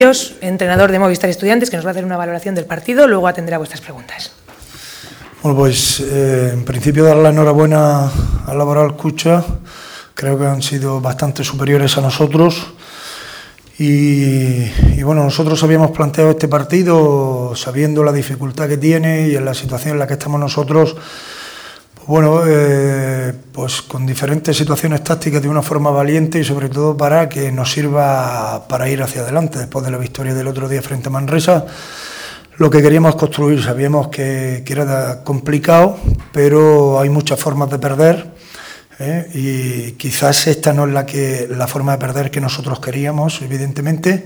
Ríos, entrenador de Movistar Estudiantes, que nos va a hacer una valoración del partido, luego atenderá vuestras preguntas. Bueno, pues en principio dar la enhorabuena al Laboral Cucha. Creo que han sido bastante superiores a nosotros y bueno, nosotros habíamos planteado este partido sabiendo la dificultad que tiene y en la situación en la que estamos nosotros, bueno, pues con diferentes situaciones tácticas de una forma valiente y sobre todo para que nos sirva para ir hacia adelante después de la victoria del otro día frente a Manresa. Lo que queríamos construir, sabíamos que era complicado, pero hay muchas formas de perder. Y quizás esta no es la forma de perder que nosotros queríamos, evidentemente.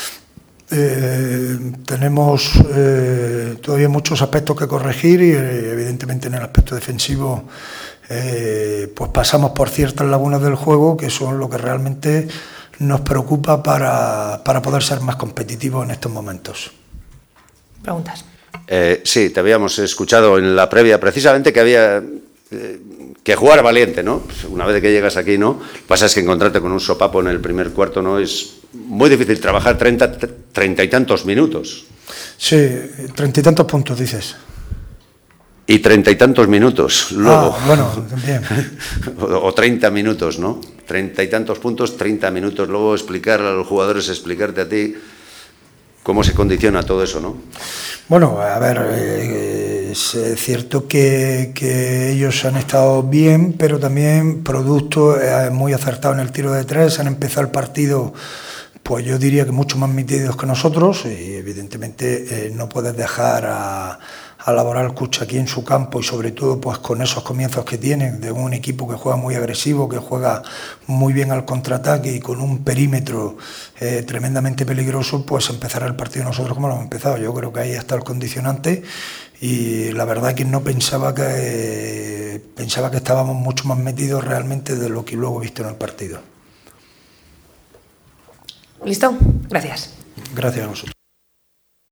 Tenemos todavía muchos aspectos que corregir y evidentemente en el aspecto defensivo pues pasamos por ciertas lagunas del juego que son lo que realmente nos preocupa para poder ser más competitivos en estos momentos. Preguntas. Sí, te habíamos escuchado en la previa precisamente que había que jugar valiente, ¿no? Pues una vez que llegas aquí, ¿no? Lo que pasa es que encontrarte con un sopapo en el primer cuarto, ¿no? Es muy difícil trabajar 30 y tantos minutos. Sí, 30 y tantos puntos, dices. Y 30 y tantos minutos, luego. Bueno, también. O 30 minutos, ¿no? 30 y tantos puntos, 30 minutos. Luego explicar a los jugadores, explicarte a ti cómo se condiciona todo eso, ¿no? Bueno, a ver, es cierto que ellos han estado bien, pero también producto muy acertado en el tiro de tres, han empezado el partido, pues yo diría que mucho más metidos que nosotros y evidentemente no puedes dejar a Laboral Cucha aquí en su campo y sobre todo pues con esos comienzos que tienen de un equipo que juega muy agresivo, que juega muy bien al contraataque y con un perímetro tremendamente peligroso, pues empezará el partido nosotros como lo hemos empezado. Yo creo que ahí está el condicionante y la verdad que no pensaba que estábamos mucho más metidos realmente de lo que luego he visto en el partido. ¿Listo? Gracias. Gracias a vosotros.